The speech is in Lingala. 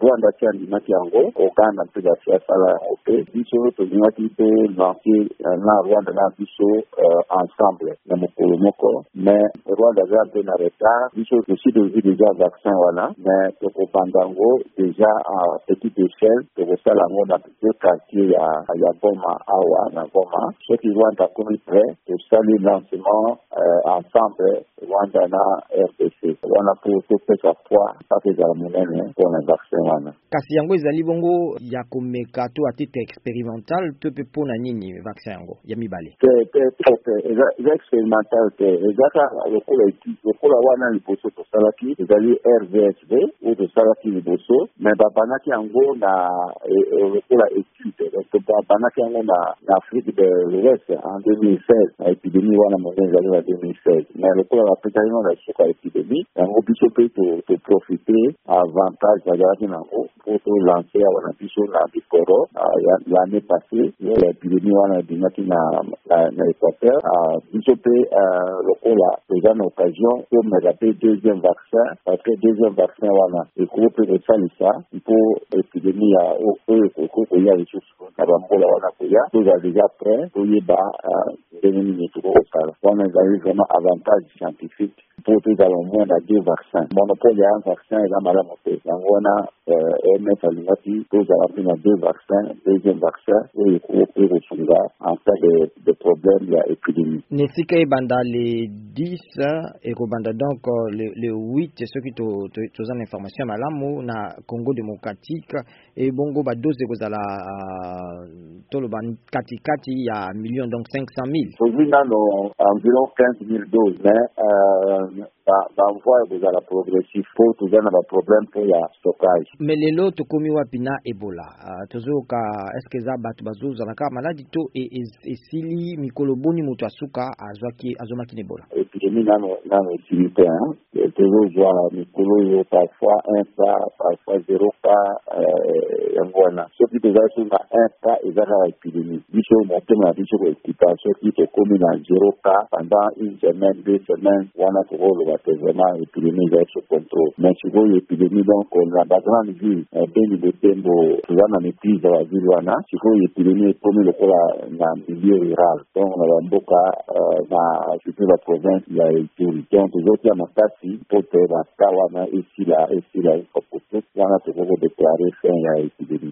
Rwanda andimaki yango Uganda mpe basi asala yango mpe biso tozingaki to lancer na Rwanda na biso ensemble na mokolo moko mais Rwanda aza mpe na retard biso tosi tozwi déjà vaccin wana mais tokobanda yango déjà en petite échelle tokosala yango na deux quartier ya Goma awa na Goma soki Rwanda akomi prêt tosali lancement ensemble Rwanda na RDC wana po topesa poids mpaka ezala monene mpona vaccin wana. Kasi yango ezali bongo ya komeka to à titre expérimental to pe pona nini vaccin yango ya mibale? Eza expérimental te ezaka lokola wana liboso tosalaki ezali RVSV oyo tosalaki liboso mais babanaki yango na lokola étude babanaki yango na Afrique de l'Ouest en 2016 na épidémie wana monene ezali na 2016 mais lokola bapesaki yango na suka épidémie yango biso mpe toprofite avantage bazalaki nango po tolancer awa na biso na bikoro l'année passée épidémie wana ebimaki na Équateur biso mpe lokola toza na occasion tomeka mpe deuxième vaccin parce que deuxième vaccin wana ekoki mpe kosalisa mpo épidémie ya oyo ekoki koya lisusu na bambola wana koya tozala déjà prêt toyeba ndenge nini tokokosala wana ezali vraiment avantage scientifique mpo tozala au moins na deux vaccins monopole ya un vaccin eza malamu te yango wana OMS alingaki tozala mpe na deux vaccins deuxième vaccin oyo ekoki mpe kosunga en cas de problème ya épidémie. Nesika ebanda le 10 ekobanda donc le 8 soki toza na information malamu na Congo démocratique et bongo ba dose ekozala toloba katikati ya million donc 500,000. Aujourd'hui nano environ 15,000 doses mais bamvoi ekozala progressif po toza na baproblème mpo ya stockage. Mais lelo tokomi wapi na Ebola tozoyoka eske eza bato bazozalaka maladi to esili mikolo boni moto asuka azomaki na Ebola? Epidémie nano esili te tozozwa mikolo oyo parfois 1 cas parfois 0 cas yango wana soki tozali so na 1 cas ezaka épidémie biso motema na biso koekipa soki tokomi na 0 cas pendant une semaine 2 semaines wana tokoloba te vraiment épidémie ezali sous contrôle mais sikoyo épidémie donc na bagrande ville beni botembo toza na maîtrise ya baville wana sikoyo épidémie ekomi lokola na milieu rural donc na bamboka na surtout la province ya Ituri donc tozotia makasi mpo te baka wana esila wana tokoko déclarer fin ya épidémie.